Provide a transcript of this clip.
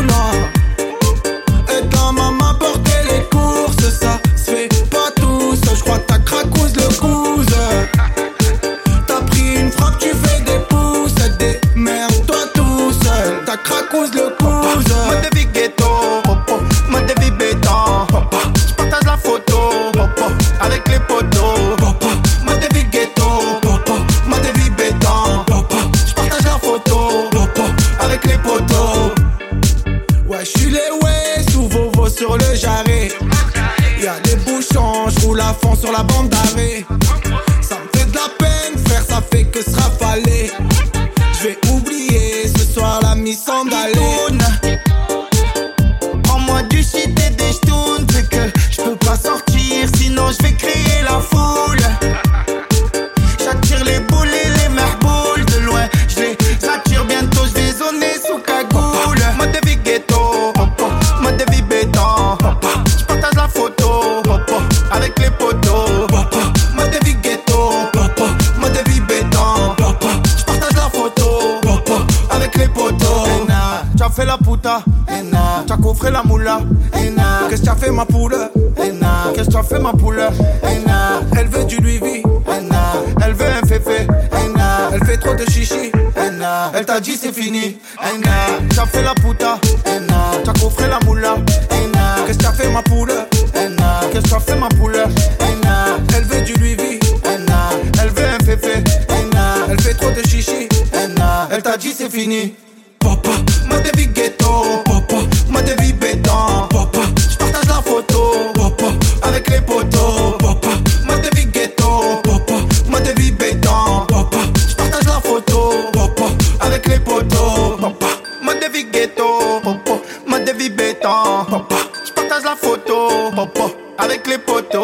moulin. Et ta maman portait les courses, ça se fait pas tout seul. J'crois que ta cracouse le couse. T'as pris une frappe, tu fais des pouces. Démerde-toi tout seul, ta cracouse le couse. Mode de vie ghetto, mode de vie béton. J'partage la photo avec les potos. Mode de vie ghetto, mode de vie béton. J'partage la photo avec les potos. Ouais, j'suis les way sous Vovo sur le jarret. Y'a des bouchons, j'roule à fond sur la bande d'arrêt. Ça me fait de la peine, frère, ça fait que se rafaler. J'vais oublier ce soir la mise en d'aller. Prends-moi du shit et des j'tournes. C'est que j'peux pas sortir, sinon j'vais créer la foule. J'attire les boules et les mahboules. De loin, j'les attire bientôt, j'vais zoner sous cagoule. Mode de vie ghetto, mode de vie béton. J'partage la photo avec les potos. Mode de vie ghetto, mode de vie béton. J'partage la photo avec les potos. T'as fait la puta, t'as coffré la moula. Qu'est-ce que t'as fait ma poule? Qu'est-ce que t'as fait ma poule? Elle veut du Louis V. Elle veut un féfé. Elle fait trop de chichi. Elle t'a dit c'est fini. T'as fait la puta, t'as coffré la moula. Qu'est-ce que t'as fait ma poule? Qu'est-ce que t'as fait ma poule? Elle veut du Louis V. Elle veut un féfé. Elle fait trop de chichi. Elle t'a dit c'est fini. Papa, Mode de vie ghetto, papa, mode de vie béton. papa, J'partage la photo papa, avec les potos. papa, Mode de vie ghetto, papa, mode de vie béton. papa, J'partage la photo papa, avec les potos. Mode de vie ghetto, mode de vie béton. J'partage la photo avec les potos.